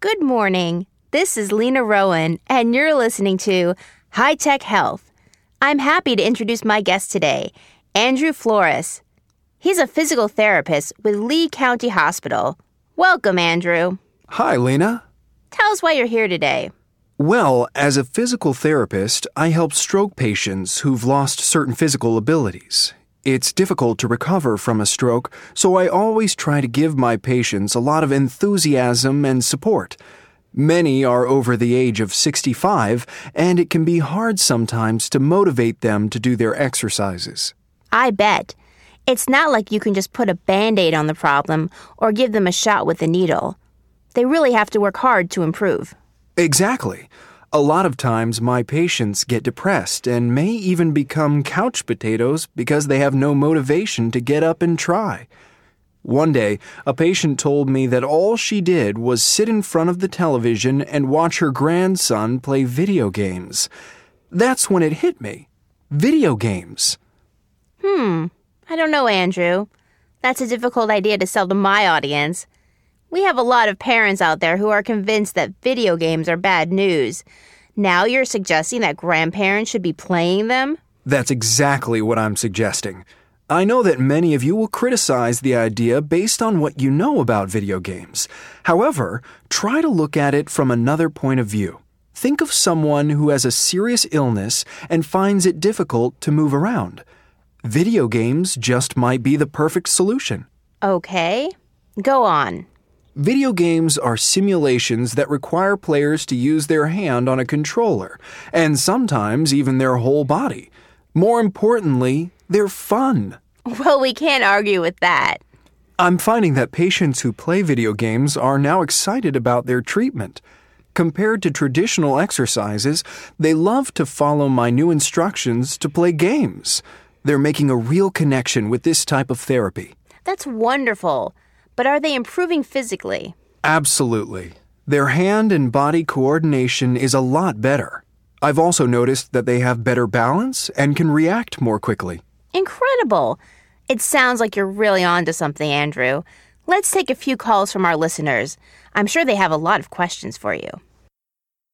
Good morning. This is Lena Rowan, and you're listening to High Tech Health. I'm happy to introduce my guest today, Andrew Flores. He's a physical therapist with Lee County Hospital. Welcome, Andrew. Hi, Lena. Tell us why you're here today. Well, as a physical therapist, I help stroke patients who've lost certain physical abilities. It's difficult to recover from a stroke, so I always try to give my patients a lot of enthusiasm and support. Many are over the age of 65, and it can be hard sometimes to motivate them to do their exercises. I bet. It's not like you can just put a Band-Aid on the problem or give them a shot with a needle. They really have to work hard to improve. Exactly. A lot of times my patients get depressed and may even become couch potatoes because they have no motivation to get up and try. One day, a patient told me that all she did was sit in front of the television and watch her grandson play video games. That's when it hit me. Video games. I don't know, Andrew. That's a difficult idea to sell to my audience. We have a lot of parents out there who are convinced that video games are bad news. Now you're suggesting that grandparents should be playing them? That's exactly what I'm suggesting. I know that many of you will criticize the idea based on what you know about video games. However, try to look at it from another point of view. Think of someone who has a serious illness and finds it difficult to move around. Video games just might be the perfect solution. Okay. Go on. Video games are simulations that require players to use their hand on a controller, and sometimes even their whole body. More importantly, they're fun. Well, we can't argue with that. I'm finding that patients who play video games are now excited about their treatment. Compared to traditional exercises, they love to follow my new instructions to play games. They're making a real connection with this type of therapy. That's wonderful. But are they improving physically? Absolutely. Their hand and body coordination is a lot better. I've also noticed that they have better balance and can react more quickly. Incredible. It sounds like you're really on to something, Andrew. Let's take a few calls from our listeners. I'm sure they have a lot of questions for you.